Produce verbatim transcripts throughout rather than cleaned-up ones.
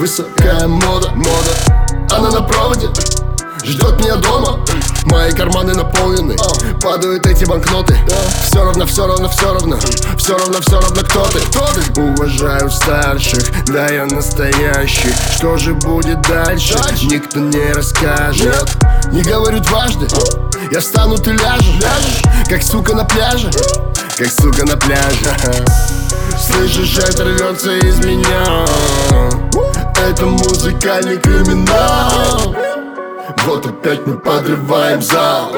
Высокая мода, мода, она на проводе, ждет меня дома. Мои карманы наполнены, падают эти банкноты. Все равно, все равно, все равно, все равно, все равно, кто ты. Уважаю старших, да я настоящий. Что же будет дальше, никто не расскажет. Не говорю дважды, я встану, ты ляжешь, как сука на пляже, как сука на пляже. Слышишь, это рвется из меня, это музыкальный криминал. Вот опять мы подрываем зал.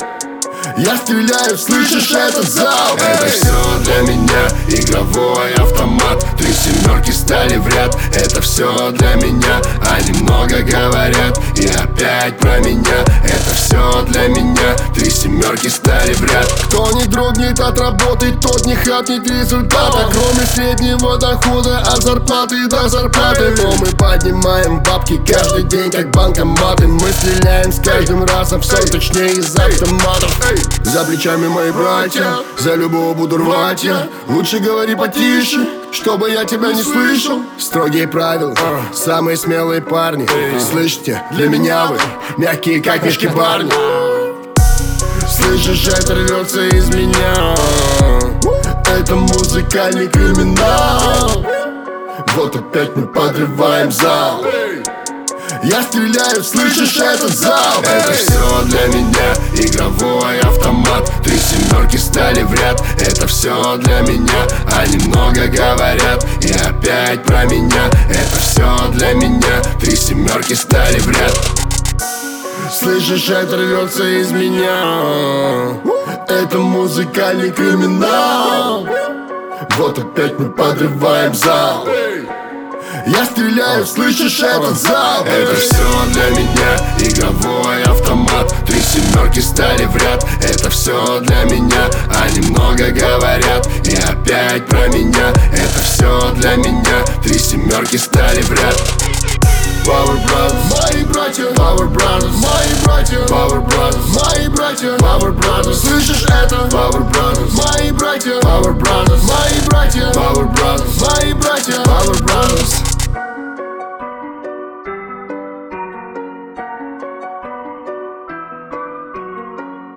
Я стреляю, слышишь этот зал? Это все для меня игровой автомат. Три семерки стали в ряд. Это все для меня. Они много говорят и опять про меня. Это все для меня. Три семерки стали в ряд. Кто не дрогнет от работы, тот не хапнет результата. Кроме среднего дохода от зарплаты до зарплаты. Но мы поднимаем бабки каждый день как банкоматы. Мы стреляем с каждым разом все точнее из автоматов. За плечами мои братья, за любого буду рвать я. Лучше говори потише, чтобы я тебя не слышал. Строгие правила, самые смелые парни. Слышите, для меня вы мягкие как мешки барни. Слышишь, это рвется из меня, это музыкальный криминал. Вот опять мы подрываем зал. Я стреляю, слышишь этот зал? Это все для меня игровой автомат. Три семерки стали в ряд. Это все для меня. Они много говорят и опять про меня. Это все для меня. Три семерки стали в ряд. Слышишь, это рвется из меня, это музыкальный криминал. Вот опять мы подрываем зал. Я стреляю, слышишь этот зал? Это все для меня игровой автомат. Три семерки стали в ряд. Это все для меня. Они много говорят и опять про меня. Это все для меня. Три семерки стали в ряд. Power Brothers, мои братья. Power Brothers, мои братья. Power Brothers, мои братья. Power Brothers, слышишь это? Power